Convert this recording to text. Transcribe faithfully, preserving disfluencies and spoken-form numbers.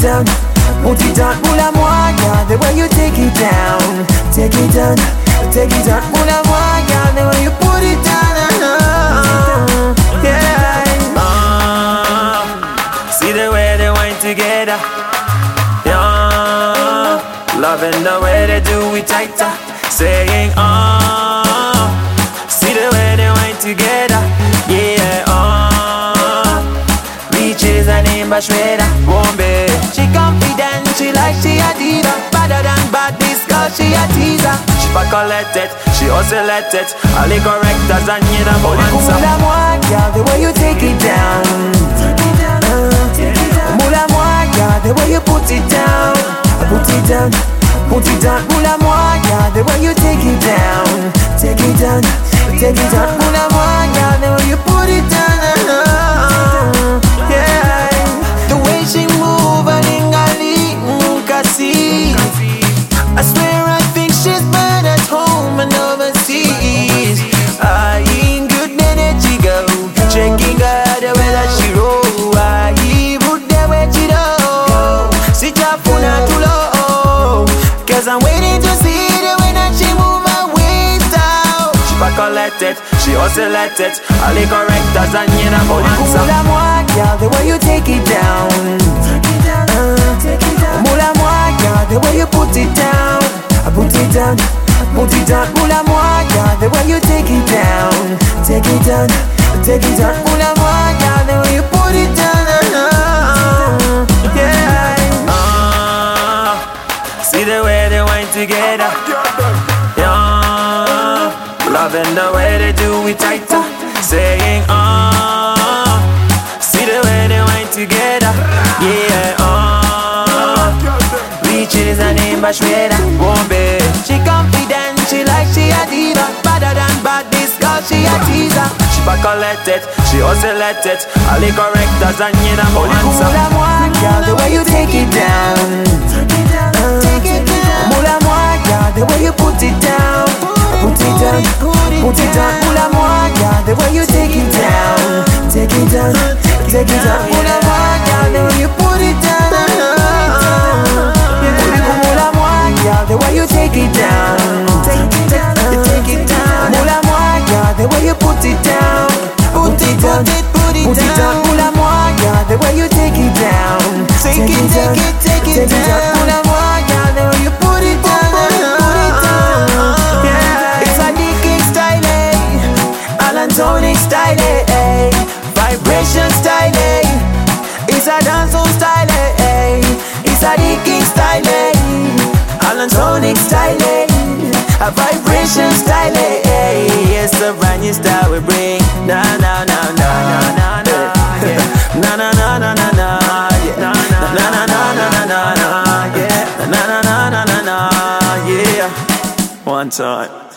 down, put it down, mula moi, girl, the way you take it down, take it down, take it down, mula moi, girl, the way you put it down, uh, yeah. Uh, see the way they wine together, yeah. Loving the way they do it tighter, saying, uh, see the way they wine together, yeah, uh. She's a name of Shredder, Bombe. She confident, she like she a diva. Better than bad, this girl, she a teaser. She pas collected, she also let it. All the correctors and you know more answer. Moula moi, girl, the way you take it down. Moula moi, girl, the way you put it down. Put it down, put it down. Moula moi, girl, the way you take it down. Take it down, take it down. Moula moi, girl, the way you put it down. I swear I think she's bad at home and overseas. I in good energy go, checking her the way that she roll. I put the way she do, sit up on her too low, cause I'm waiting to see the way that she move her waist out. She pas collected, she also let it. All the correctors and you know more answer. Moula moi, girl, the way you take it down. Moula moi, girl, the way you put it down. Put it down, put it down. Moula moi, girl, the way you take it down. Take it down, take it down. Moula moi, girl, the way you put it down. Yeah. Uh, see the way they wine together. Yeah. Loving the way they do it tighter. Saying, uh, see the way they wine together. Yeah. Uh. She's a name of Shredder, Bombe. She confident, she like she a diva. Better than bad, this girl, she a teaser. She pas collected, she also let it. All the correctors and you know more answer. Moula moi, girl, the way you take it down. Take it down. Moula moi, girl, the way you put it down. Put it down, put it down. Moula moi, girl, the way you take it down. Take it down, take it down. Moula moi, girl, the way you put it down. The way you take it down, take it down, take it down. Moula moi, girl, the way you put it down, put it down, put it down. Moula moi, girl, the way you take it down, take it, take it, take it down. Moula moi, girl, the way you put it down, put it down. Yeah, it's a D King style, eh? Alan Tony style, eh? Vibration style, eh? It's a dancehall style, eh? It's a D King style, eh? Alan Tonic style, a vibration style, it's a brand new style we bring. Na na na na na na na na na na na na na na na na na na na yeah, na na na na na na yeah. One time.